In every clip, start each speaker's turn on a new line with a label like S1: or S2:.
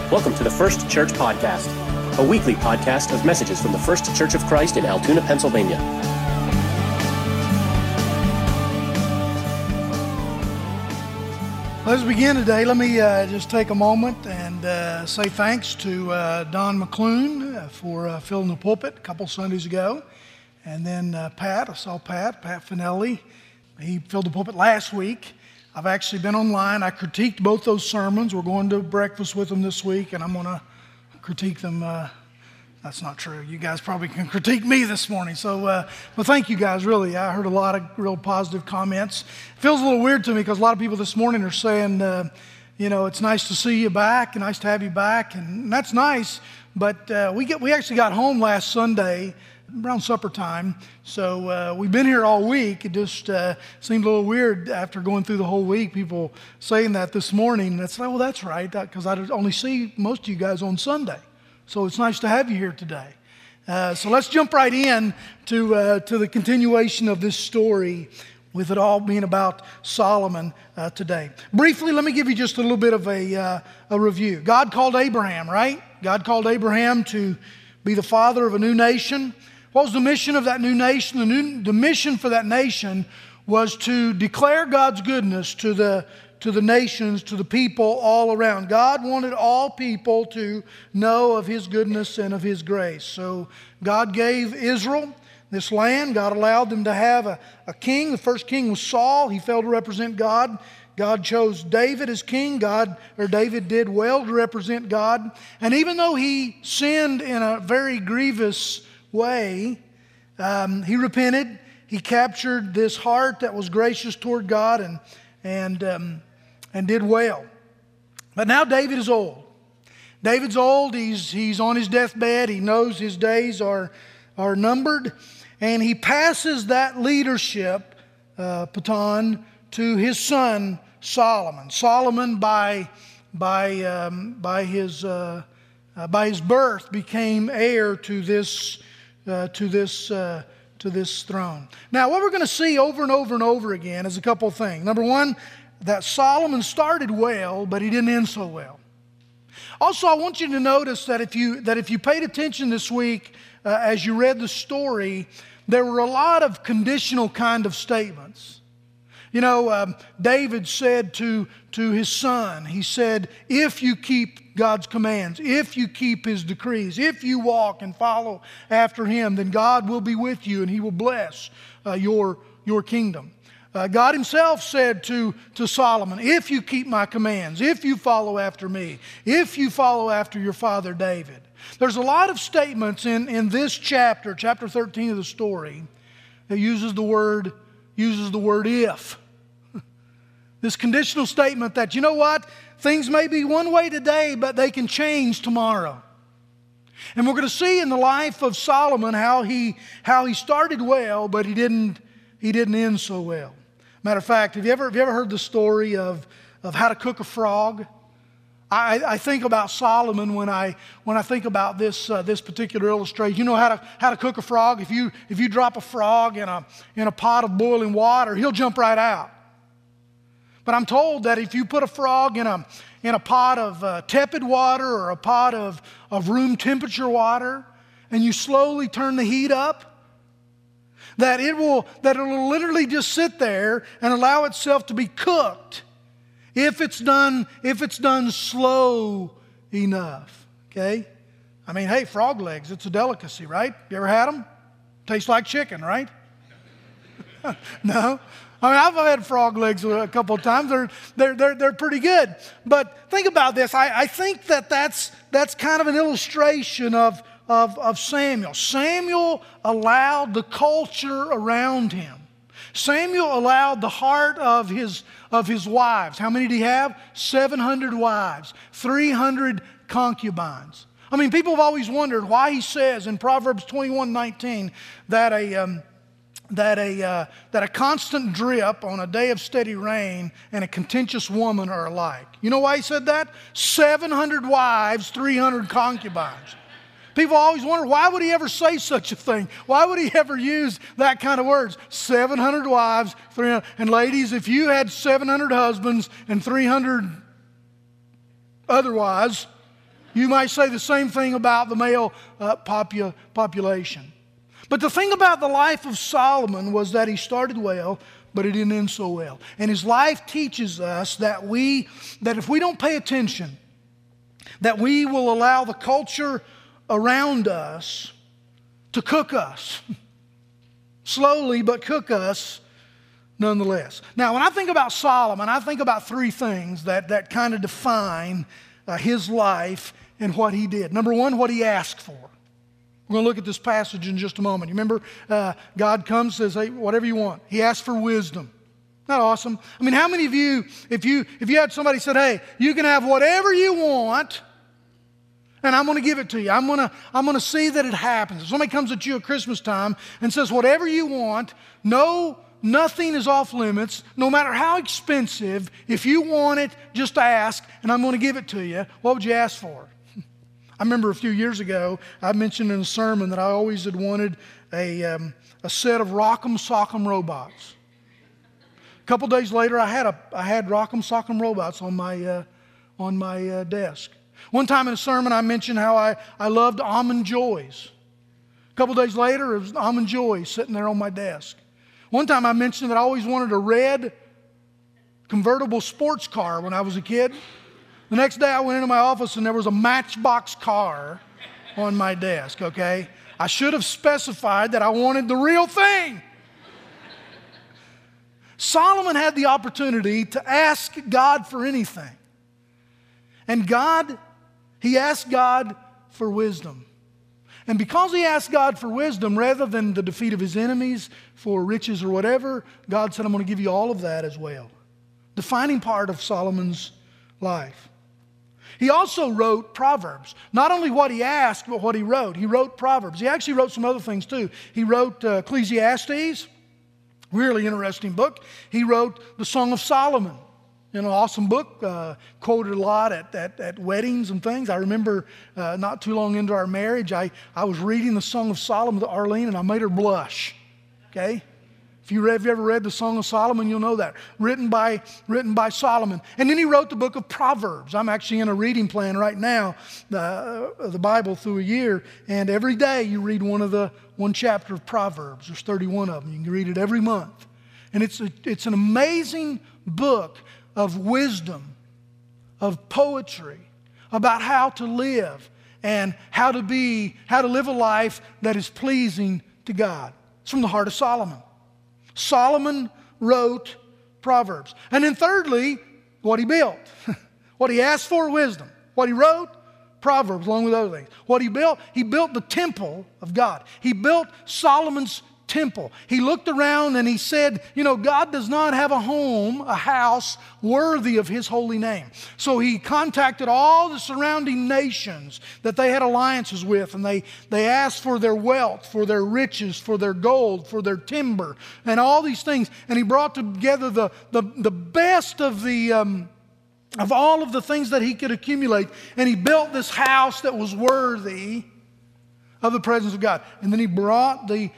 S1: Welcome to the First Church Podcast, a weekly podcast of messages from the First Church of Christ in Altoona, Pennsylvania.
S2: Let's begin today. Let me just take a moment and say thanks to Don McClune for filling the pulpit a couple Sundays ago. And then Pat, I saw Pat Finelli. He filled the pulpit last week. I've actually been online. I critiqued both those sermons. We're going to breakfast with them this week, and I'm going to critique them. That's not true. You guys probably can critique me this morning. So, well, thank you guys, really. I heard a lot of real positive comments. It feels a little weird to me because a lot of people this morning are saying, it's nice to see you back, and nice to have you back, and that's nice. But we actually got home last Sunday around supper time, so we've been here all week. It just seemed a little weird after going through the whole week, people saying that this morning. And it's like, well, that's right, because I only see most of you guys on Sunday. So it's nice to have you here today. So let's jump right in to the continuation of this story, with it all being about Solomon today. Briefly, let me give you just a little bit of a review. God called Abraham, right? God called Abraham to be the father of a new nation. What was the mission of that new nation? The mission for that nation was to declare God's goodness to the nations, to the people all around. God wanted all people to know of His goodness and of His grace. So God gave Israel this land. God allowed them to have a king. The first king was Saul. He failed to represent God. God chose David as king. David did well to represent God. And even though he sinned in a very grievous way, he repented. He captured this heart that was gracious toward God and did well. But now David is old. David's old. He's on his deathbed. He knows his days are numbered, and he passes that leadership baton to his son Solomon. Solomon, by his birth, became heir to this throne. Now, what we're going to see over and over and over again is a couple of things. Number one, that Solomon started well, but he didn't end so well. Also, I want you to notice that if you paid attention this week as you read the story, there were a lot of conditional kind of statements. David said to his son, he said, if you keep God's commands, if you keep His decrees, if you walk and follow after Him, then God will be with you and He will bless your kingdom. God Himself said to Solomon, if you keep my commands, if you follow after me, if you follow after your father David. There's a lot of statements in this chapter 13 of the story, that uses the word if. This conditional statement that, you know what, things may be one way today, but they can change tomorrow. And we're going to see in the life of Solomon how he started well, but he didn't end so well. Matter of fact, have you ever heard the story of how to cook a frog? I think about Solomon when I think about this particular illustration. You know how to cook a frog? If you drop a frog in a pot of boiling water, he'll jump right out. But I'm told that if you put a frog in a pot of tepid water or a pot of room temperature water, and you slowly turn the heat up, that it will literally just sit there and allow itself to be cooked if it's done slow enough. Okay? I mean, hey, frog legs, it's a delicacy, right? You ever had them? Tastes like chicken, right? No? I mean, I've had frog legs a couple of times. They're pretty good. But think about this. I think that's kind of an illustration of Samuel. Samuel allowed the culture around him. Samuel allowed the heart of his wives. How many did he have? 700 wives, 300 concubines. I mean, people have always wondered why he says in Proverbs 21:19 that a constant drip on a day of steady rain and a contentious woman are alike. You know why he said that? 700 wives, 300 concubines. People always wonder, why would he ever say such a thing? Why would he ever use that kind of words? 700 wives, 300. And ladies, if you had 700 husbands and 300 other wives, You might say the same thing about the male population. But the thing about the life of Solomon was that he started well, but it didn't end so well. And his life teaches us that if we don't pay attention, that we will allow the culture around us to cook us. Slowly, but cook us nonetheless. Now, when I think about Solomon, I think about three things that kind of define his life and what he did. Number one, what he asked for. We're going to look at this passage in just a moment. You remember, God comes, says, hey, whatever you want. He asked for wisdom. Isn't that awesome? I mean, how many of you, if you had somebody said, hey, you can have whatever you want, and I'm going to give it to you. I'm going to see that it happens. If somebody comes at you at Christmas time and says, whatever you want, nothing is off limits, no matter how expensive. If you want it, just ask, and I'm going to give it to you. What would you ask for? I remember a few years ago, I mentioned in a sermon that I always had wanted a set of Rock'em Sock'em robots. A couple days later, I had Rock'em Sock'em robots on my desk. One time in a sermon, I mentioned how I loved Almond Joys. A couple days later, it was Almond Joys sitting there on my desk. One time I mentioned that I always wanted a red convertible sports car when I was a kid. The next day I went into my office and there was a Matchbox car on my desk, okay? I should have specified that I wanted the real thing. Solomon had the opportunity to ask God for anything. And he asked God for wisdom. And because he asked God for wisdom, rather than the defeat of his enemies, for riches or whatever, God said, I'm going to give you all of that as well. Defining part of Solomon's life. He also wrote Proverbs. Not only what he asked, but what he wrote. He wrote Proverbs. He actually wrote some other things too. He wrote Ecclesiastes, really interesting book. He wrote the Song of Solomon, an awesome book, quoted a lot at weddings and things. I remember not too long into our marriage, I was reading the Song of Solomon to Arlene and I made her blush, okay? If you've ever read the Song of Solomon, you'll know that. Written by Solomon. And then he wrote the book of Proverbs. I'm actually in a reading plan right now, the Bible through a year. And every day you read one chapter of Proverbs. There's 31 of them. You can read it every month. And it's an amazing book of wisdom, of poetry, about how to live and how to live a life that is pleasing to God. It's from the heart of Solomon. Solomon wrote Proverbs. And then thirdly, what he built. What he asked for, wisdom. What he wrote, Proverbs, along with other things. What he built the temple of God. He built Solomon's temple. He looked around and he said, God does not have a home, a house worthy of his holy name. So he contacted all the surrounding nations that they had alliances with, and they asked for their wealth, for their riches, for their gold, for their timber, and all these things. And he brought together the best of all of the things that he could accumulate, and he built this house that was worthy of the presence of God. And then he brought the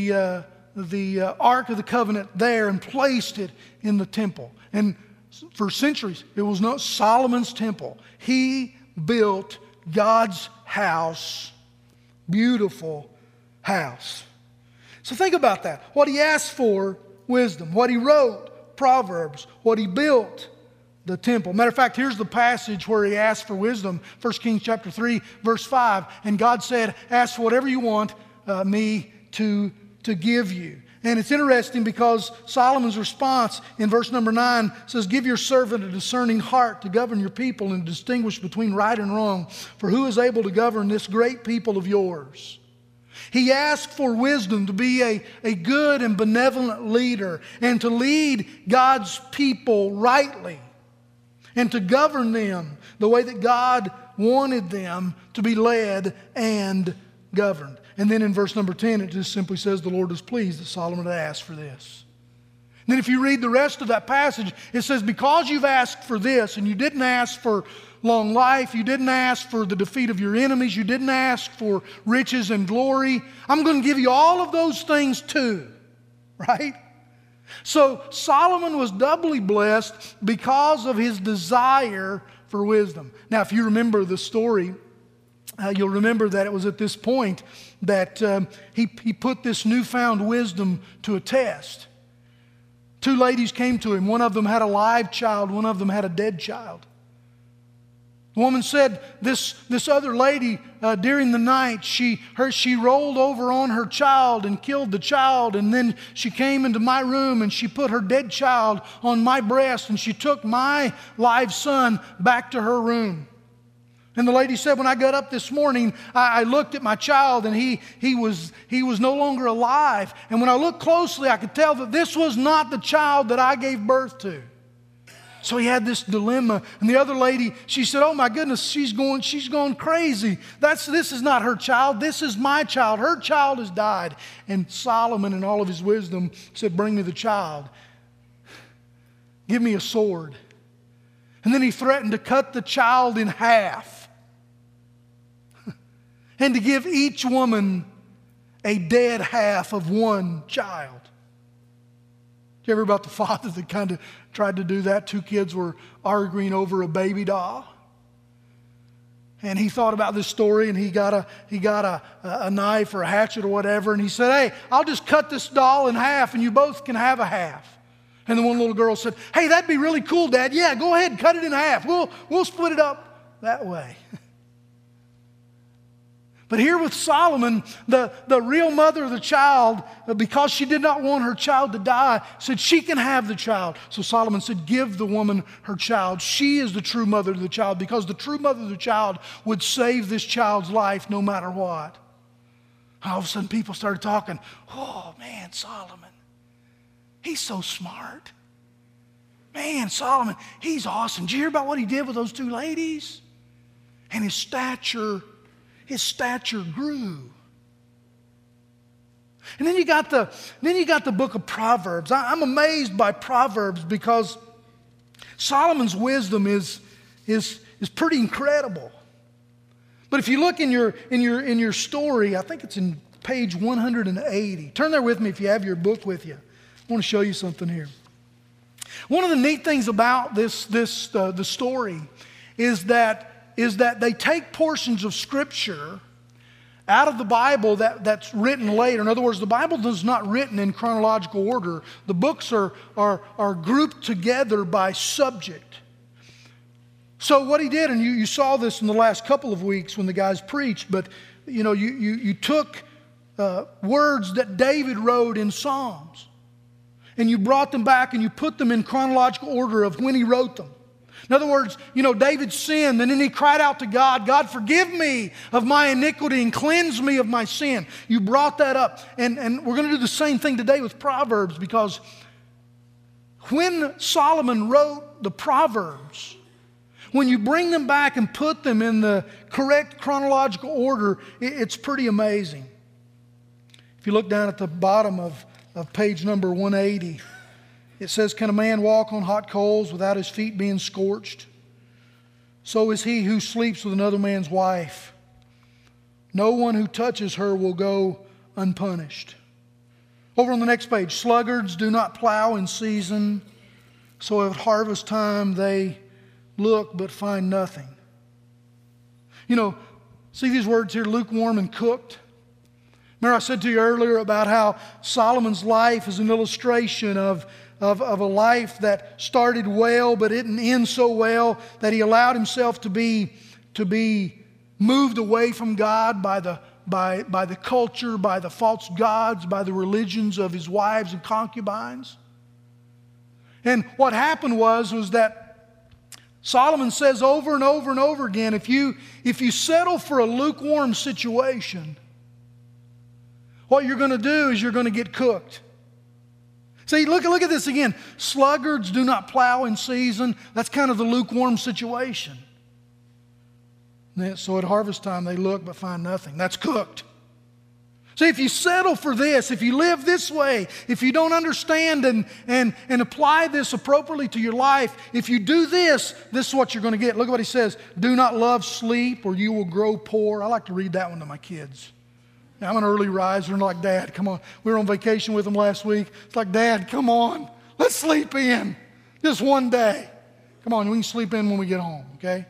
S2: Ark of the Covenant there and placed it in the temple. And for centuries, it was not Solomon's temple. He built God's house, beautiful house. So think about that. What he asked for, wisdom. What he wrote, Proverbs. What he built, the temple. Matter of fact, here's the passage where he asked for wisdom. 1 Kings chapter 3, verse 5. And God said, ask for whatever you want me to give you. And it's interesting because Solomon's response in verse number 9 says, give your servant a discerning heart to govern your people and distinguish between right and wrong. For who is able to govern this great people of yours? He asked for wisdom to be a good and benevolent leader and to lead God's people rightly, and to govern them the way that God wanted them to be led and governed. And then in verse number 10, it just simply says, the Lord was pleased that Solomon had asked for this. And then if you read the rest of that passage, it says, because you've asked for this, and you didn't ask for long life, you didn't ask for the defeat of your enemies, you didn't ask for riches and glory, I'm going to give you all of those things too. Right? So Solomon was doubly blessed because of his desire for wisdom. Now, if you remember the story, you'll remember that it was at this point that he put this newfound wisdom to a test. Two ladies came to him. One of them had a live child. One of them had a dead child. The woman said this other lady, during the night, she rolled over on her child and killed the child. And then she came into my room and she put her dead child on my breast and she took my live son back to her room. And the lady said, when I got up this morning, I looked at my child and he was no longer alive. And when I looked closely, I could tell that this was not the child that I gave birth to. So he had this dilemma. And the other lady, she said, oh my goodness, she's gone crazy. This is not her child. This is my child. Her child has died. And Solomon, in all of his wisdom, said, bring me the child. Give me a sword. And then he threatened to cut the child in half. And to give each woman a dead half of one child. Did you ever hear about the father that kind of tried to do that? Two kids were arguing over a baby doll. And he thought about this story and he got a knife or a hatchet or whatever. And he said, hey, I'll just cut this doll in half and you both can have a half. And the one little girl said, hey, that'd be really cool, Dad. Yeah, go ahead and cut it in half. We'll split it up that way. But here with Solomon, the real mother of the child, because she did not want her child to die, said she can have the child. So Solomon said, give the woman her child. She is the true mother of the child, because the true mother of the child would save this child's life no matter what. And all of a sudden people started talking, oh man, Solomon, he's so smart. Man, Solomon, he's awesome. Did you hear about what he did with those two ladies? And his stature grew. And then you got the book of Proverbs. I'm amazed by Proverbs because Solomon's wisdom is pretty incredible. But if you look in your story, I think it's in page 180. Turn there with me if you have your book with you. I want to show you something here. One of the neat things about the story is that they take portions of Scripture out of the Bible that's written later. In other words, the Bible is not written in chronological order. The books are grouped together by subject. So what he did, and you saw this in the last couple of weeks when the guys preached, but you took words that David wrote in Psalms, and you brought them back and you put them in chronological order of when he wrote them. In other words, David sinned and then he cried out to God, God, forgive me of my iniquity and cleanse me of my sin. You brought that up. And we're going to do the same thing today with Proverbs, because when Solomon wrote the Proverbs, when you bring them back and put them in the correct chronological order, it's pretty amazing. If you look down at the bottom of page number 180, it says, can a man walk on hot coals without his feet being scorched? So is he who sleeps with another man's wife. No one who touches her will go unpunished. Over on the next page, sluggards do not plow in season, so at harvest time they look but find nothing. See these words here, lukewarm and cooked? Remember I said to you earlier about how Solomon's life is an illustration of a life that started well but didn't end so well, that he allowed himself to be moved away from God by the culture, by the false gods, by the religions of his wives and concubines. And what happened was that Solomon says over and over and over again, if you settle for a lukewarm situation, what you're going to do is you're going to get cooked. See, look at this again. Sluggards do not plow in season. That's kind of the lukewarm situation. So at harvest time they look but find nothing. That's cooked. See, if you settle for this, if you live this way, if you don't understand and apply this appropriately to your life, if you do this is what you're going to get. Look at what he says. Do not love sleep or you will grow poor. I like to read that one to my kids. Now, I'm an early riser and like, Dad, come on. We were on vacation with them last week. It's like, Dad, come on. Let's sleep in just one day. Come on, we can sleep in when we get home, okay?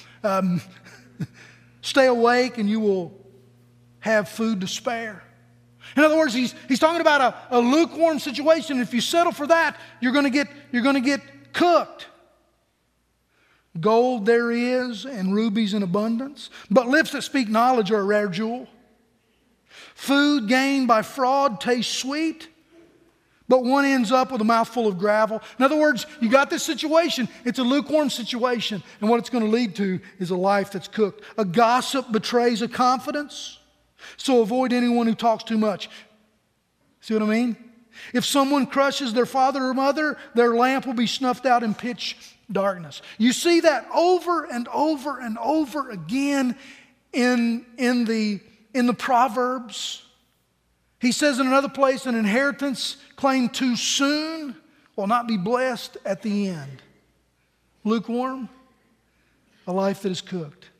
S2: Stay awake and you will have food to spare. In other words, he's talking about a lukewarm situation. If you settle for that, you're going to get cooked. Gold there is, and rubies in abundance. But lips that speak knowledge are a rare jewel. Food gained by fraud tastes sweet, but one ends up with a mouthful of gravel. In other words, you got this situation. It's a lukewarm situation. And what it's going to lead to is a life that's cooked. A gossip betrays a confidence. So avoid anyone who talks too much. See what I mean? If someone crushes their father or mother, their lamp will be snuffed out in pitch darkness. You see that over and over and over again in the Proverbs. He says in another place, an inheritance claimed too soon will not be blessed at the end. Lukewarm, a life that is cooked.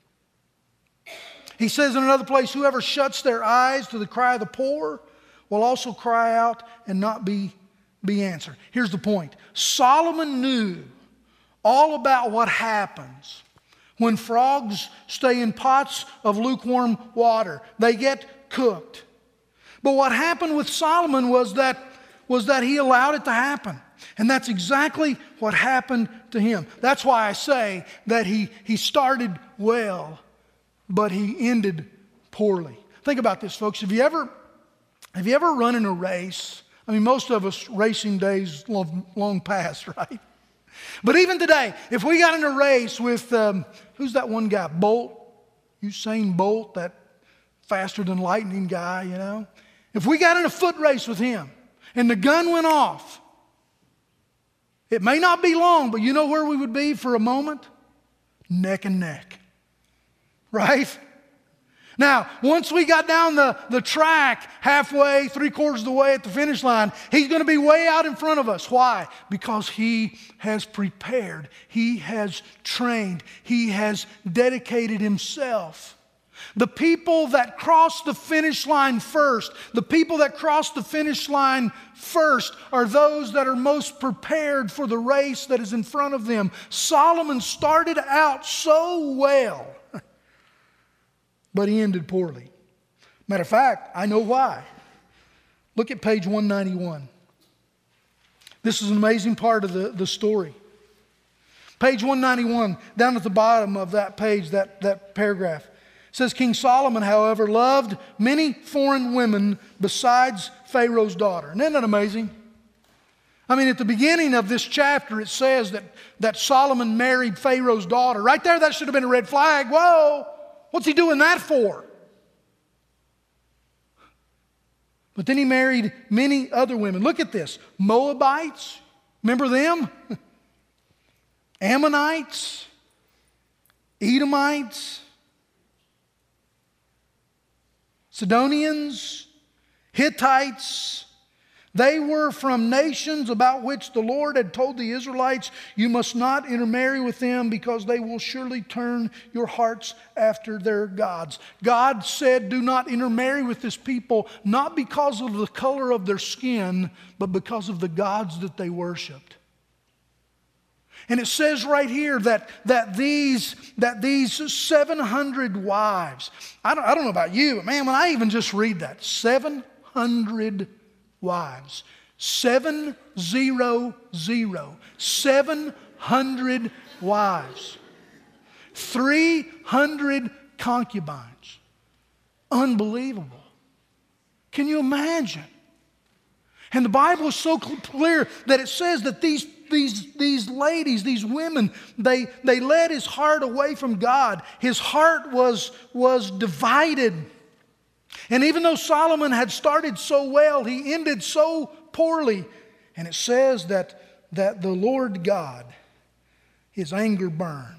S2: He says in another place, whoever shuts their eyes to the cry of the poor will also cry out and not be answered. Here's the point. Solomon knew all about what happens when frogs stay in pots of lukewarm water. They get cooked. But what happened with Solomon was that he allowed it to happen. And that's exactly what happened to him. That's why I say that he started well, but he ended poorly. Think about this, folks. Have you ever run in a race? I mean, most of us racing days long past, right? But even today, if we got in a race with, who's that one guy? Usain Bolt, that faster than lightning guy, you know? If we got in a foot race with him and the gun went off, it may not be long, but you know where we would be for a moment? Neck and neck. Right? Now, once we got down the track halfway, 3/4 of the way at the finish line, he's going to be way out in front of us. Why? Because he has prepared. He has trained. He has dedicated himself. The people that cross the finish line first, are those that are most prepared for the race that is in front of them. Solomon started out so well, but he ended poorly. Matter of fact, I know why. Look at page 191. This is an amazing part of the story. Page 191, down at the bottom of that page, that paragraph. It says, King Solomon, however, loved many foreign women besides Pharaoh's daughter. And isn't that amazing? I mean, at the beginning of this chapter, it says that Solomon married Pharaoh's daughter. Right there, that should have been a red flag. Whoa, what's he doing that for? But then he married many other women. Look at this. Moabites, remember them? Ammonites, Edomites, Sidonians, Hittites. They were from nations about which the Lord had told the Israelites, you must not intermarry with them because they will surely turn your hearts after their gods. God said, do not intermarry with this people, not because of the color of their skin, but because of the gods that they worshiped. And it says right here that these 700 wives, I don't know about you, but man, when I even just read that, 700 wives, 700 wives, 300 concubines. Unbelievable. Can you imagine? And the Bible is so clear that it says that these ladies, these women, they led his heart away from God. His heart was divided. And even though Solomon had started so well, he ended so poorly. And it says that the Lord God, his anger burned.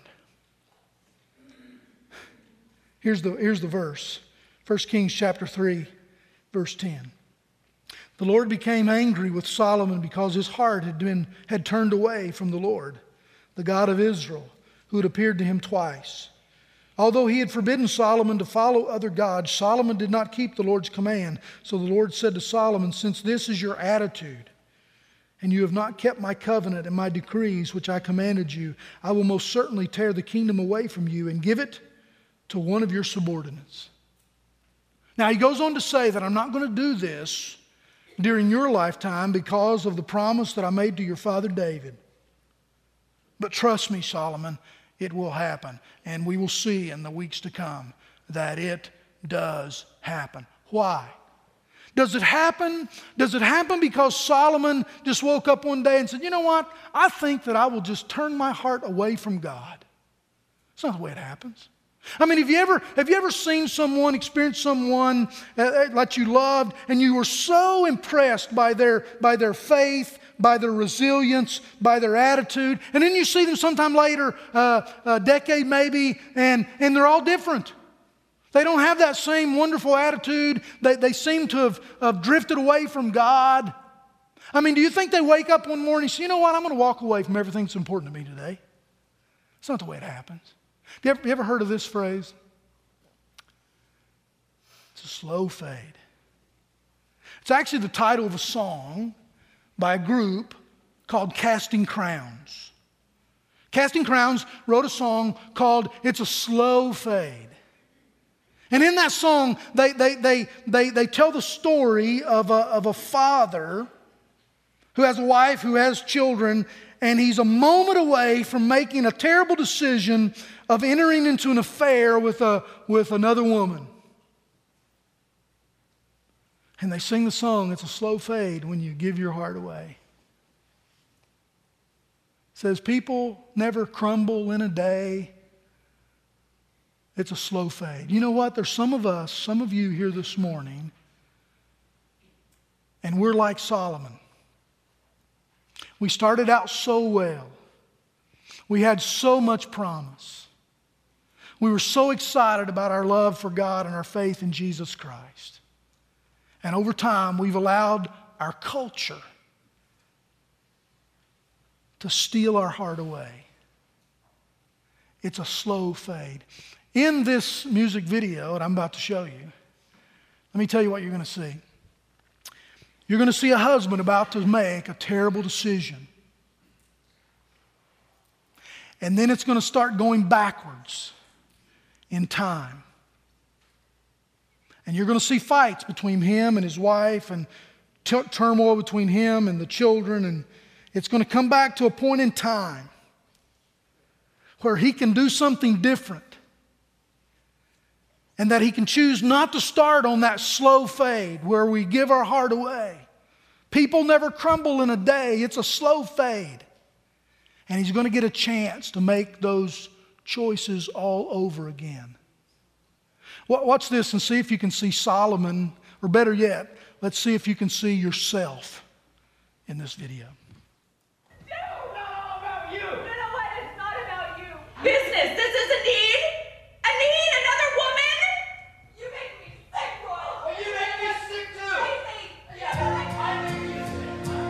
S2: Here's the verse. 1 Kings chapter 3, verse 10. The Lord became angry with Solomon because his heart had turned away from the Lord, the God of Israel, who had appeared to him twice. Although he had forbidden Solomon to follow other gods, Solomon did not keep the Lord's command. So the Lord said to Solomon, since this is your attitude, and you have not kept my covenant and my decrees which I commanded you, I will most certainly tear the kingdom away from you and give it to one of your subordinates. Now he goes on to say that I'm not going to do this during your lifetime because of the promise that I made to your father David. But trust me, Solomon, it will happen. And we will see in the weeks to come that it does happen. Why? Does it happen? Does it happen because Solomon just woke up one day and said, you know what? I think that I will just turn my heart away from God. That's not the way it happens. I mean, have you ever seen someone, experienced someone that you loved, and you were so impressed by their faith, by their resilience, by their attitude, and then you see them sometime later, a decade maybe, and they're all different. They don't have that same wonderful attitude. They seem to have drifted away from God. I mean, do you think they wake up one morning and say, you know what, I'm going to walk away from everything that's important to me today? It's not the way it happens. Have you ever heard of this phrase? It's a slow fade. It's actually the title of a song by a group called Casting Crowns. Casting Crowns wrote a song called It's a Slow Fade. And in that song, they tell the story of a father who has a wife, who has children, and he's a moment away from making a terrible decision of entering into an affair with another woman. And they sing the song, It's a Slow Fade when you give your heart away. It says, people never crumble in a day. It's a slow fade. You know what? There's some of us, some of you here this morning, and we're like Solomon. We started out so well. We had so much promise. We were so excited about our love for God and our faith in Jesus Christ. And over time, we've allowed our culture to steal our heart away. It's a slow fade. In this music video that I'm about to show you, let me tell you what you're going to see. You're going to see a husband about to make a terrible decision. And then it's going to start going backwards in time. And you're going to see fights between him and his wife and turmoil between him and the children. And it's going to come back to a point in time where he can do something different. And that he can choose not to start on that slow fade where we give our heart away. People never crumble in a day. It's a slow fade. And he's going to get a chance to make those choices all over again. Watch this and see if you can see Solomon, or better yet, let's see if you can see yourself in this video.
S3: No, not about you. You know what? It's not about you. Business. This is a need. A need. Another woman. You make me sick, Roy.
S4: Oh, you make me sick too.
S3: Crazy.
S4: Yeah, I make you sick.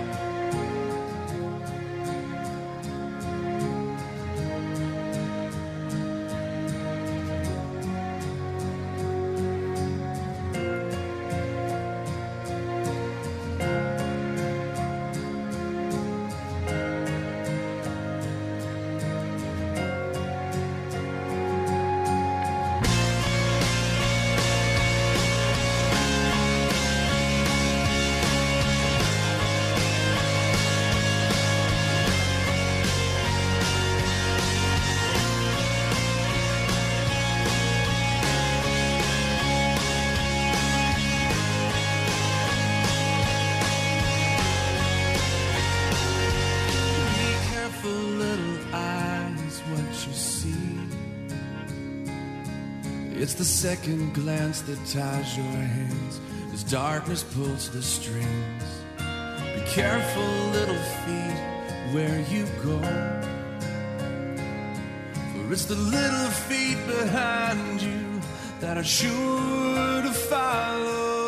S5: It's the second glance that ties your hands as darkness pulls the strings. Be careful, little feet, where you go, for it's the little feet behind you that are sure to follow.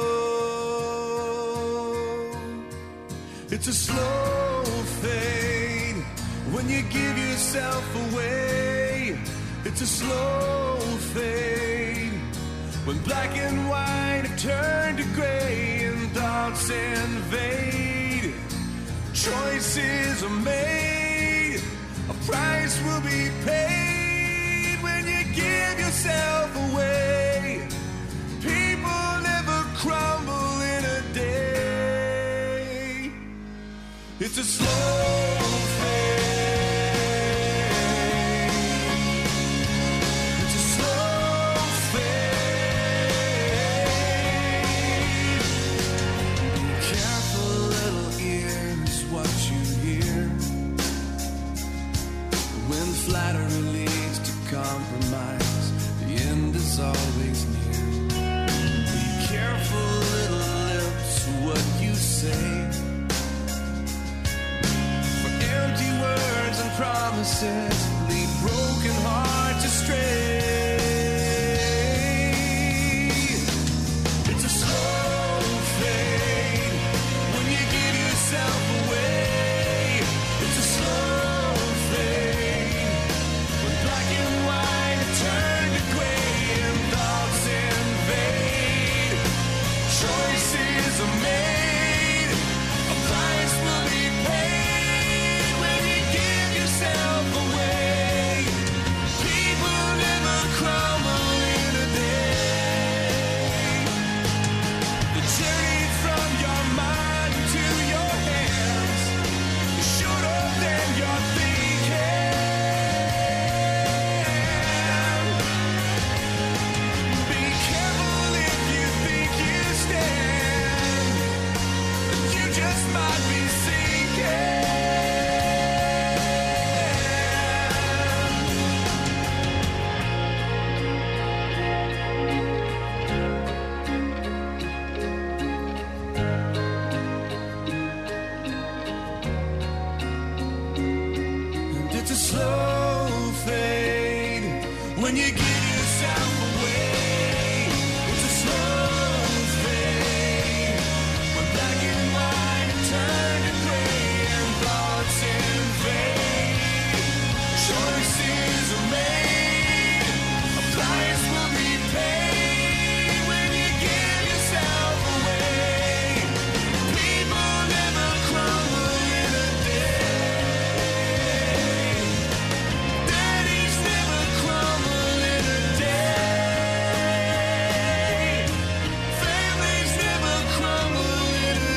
S5: It's a slow fade when you give yourself away. It's a slow fade when black and white have turned to gray and thoughts invade. Choices are made, a price will be paid when you give yourself away. People never crumble in a day. It's a slow fade. It's a slow fade. Be careful, little ears, what you hear. When flattery leads to compromise, the end is always near. Be careful, little lips, what you say. For empty words and promises lead broken hearts astray. It's a slow fade when you give yourself away. It's a slow fade when black and white turn to gray and thoughts invade. Choices are made, a price will be paid when you give yourself away. People never crumble in a day. The journey from your mind to your hands is shorter than you're thinking. Be careful if you think you stand, you just might be sinking. And it's a slow fade when you give yourself away. It's a slow fade when black and white turn to gray and thoughts invade. Choices are made, a price will be paid when you give yourself away. People never crumble in a day. Daddies never crumble in a day. Families never crumble in a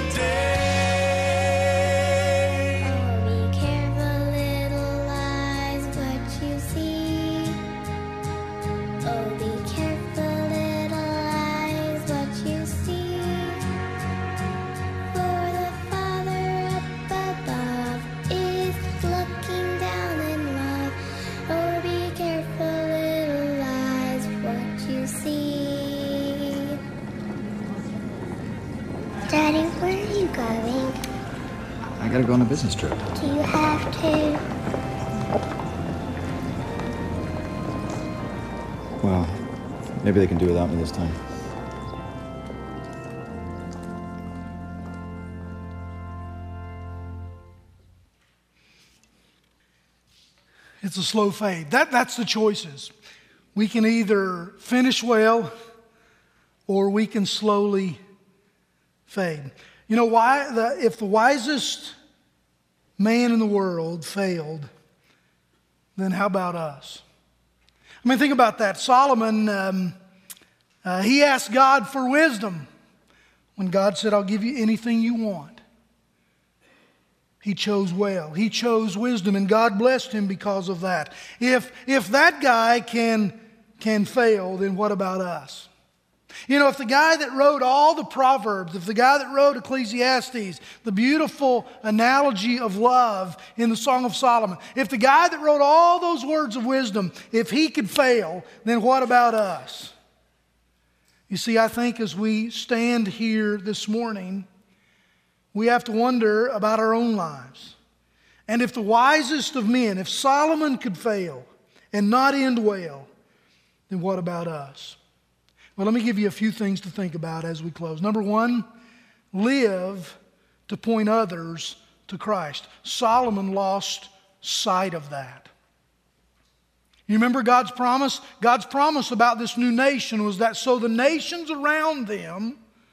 S5: day.
S6: Oh, be careful, little eyes, what you see. Oh, be careful, little eyes, what you see. For the Father up above is looking down in love. Oh, be careful, little eyes, what you see. Daddy, where are you going?
S7: I gotta go on a business trip.
S6: Do you have to?
S7: Well, maybe they can do without me this time.
S2: It's a slow fade. That's the choices. We can either finish well or we can slowly fade. You know why? If the wisest man in the world failed, then how about us? I mean, think about that. Solomon, he asked God for wisdom when God said, I'll give you anything you want. He chose well. He chose wisdom, and God blessed him because of that. If that guy can fail, then what about us? You know, if the guy that wrote all the Proverbs, if the guy that wrote Ecclesiastes, the beautiful analogy of love in the Song of Solomon, if the guy that wrote all those words of wisdom, if he could fail, then what about us? You see, I think as we stand here this morning, we have to wonder about our own lives. And if the wisest of men, if Solomon could fail and not end well, then what about us? Well, let me give you a few things to think about as we close. Number one, live to point others to Christ. Solomon lost sight of that. You remember God's promise? God's promise about this new nation was that so the nations around them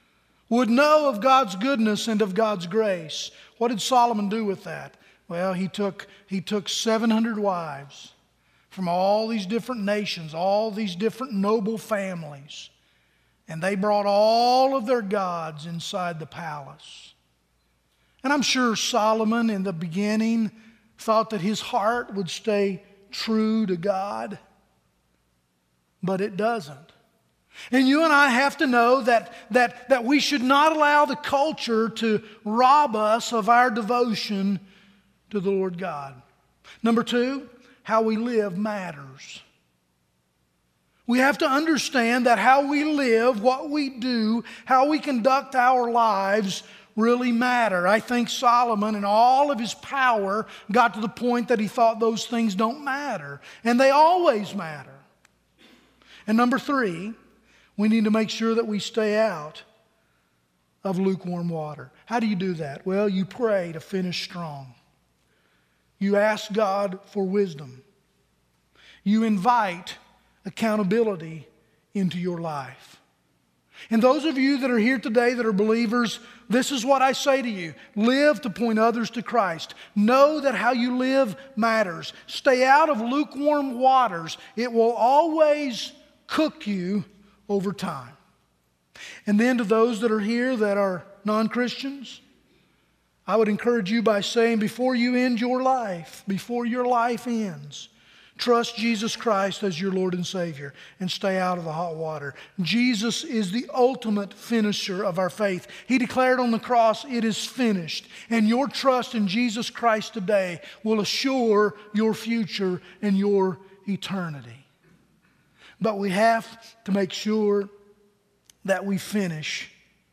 S2: would know of God's goodness and of God's grace. What did Solomon do with that? Well, he took 700 wives from all these different nations, all these different noble families, and they brought all of their gods inside the palace. And I'm sure Solomon in the beginning thought that his heart would stay true to God, but it doesn't. And you and I have to know that we should not allow the culture to rob us of our devotion to the Lord God. Number two, how we live matters. We have to understand that how we live, what we do, how we conduct our lives really matter. I think Solomon, in all of his power, got to the point that he thought those things don't matter. And they always matter. And number three, we need to make sure that we stay out of lukewarm water. How do you do that? Well, you pray to finish strong. You ask God for wisdom. You invite accountability into your life. And those of you that are here today that are believers, this is what I say to you. Live to point others to Christ. Know that how you live matters. Stay out of lukewarm waters. It will always cook you over time. And then to those that are here that are non-Christians, I would encourage you by saying, before you end your life, before your life ends, trust Jesus Christ as your Lord and Savior and stay out of the hot water. Jesus is the ultimate finisher of our faith. He declared on the cross, "It is finished." And your trust in Jesus Christ today will assure your future and your eternity. But we have to make sure that we finish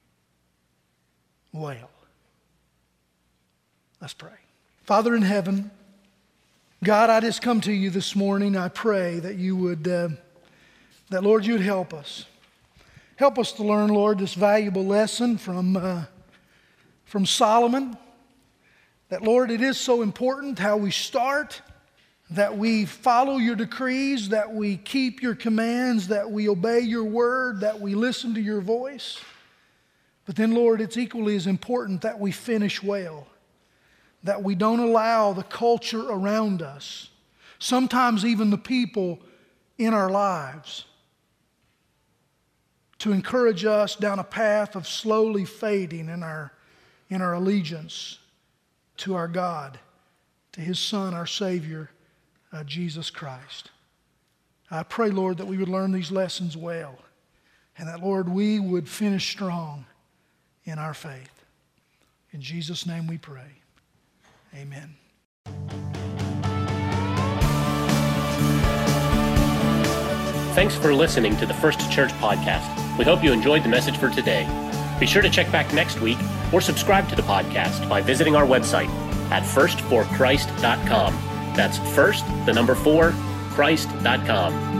S2: well. Let's pray. Father in heaven, God, I just come to you this morning. I pray that you would, that Lord, you would help us. Help us to learn, Lord, this valuable lesson from Solomon. That, Lord, it is so important how we start, that we follow your decrees, that we keep your commands, that we obey your word, that we listen to your voice. But then, Lord, it's equally as important that we finish well, that we don't allow the culture around us, sometimes even the people in our lives, to encourage us down a path of slowly fading in our allegiance to our God, to His Son, our Savior, Jesus Christ. I pray, Lord, that we would learn these lessons well, and that, Lord, we would finish strong in our faith. In Jesus' name we pray. Amen.
S1: Thanks for listening to the First Church Podcast. We hope you enjoyed the message for today. Be sure to check back next week or subscribe to the podcast by visiting our website at firstforchrist.com. That's first, the number 4, Christ.com.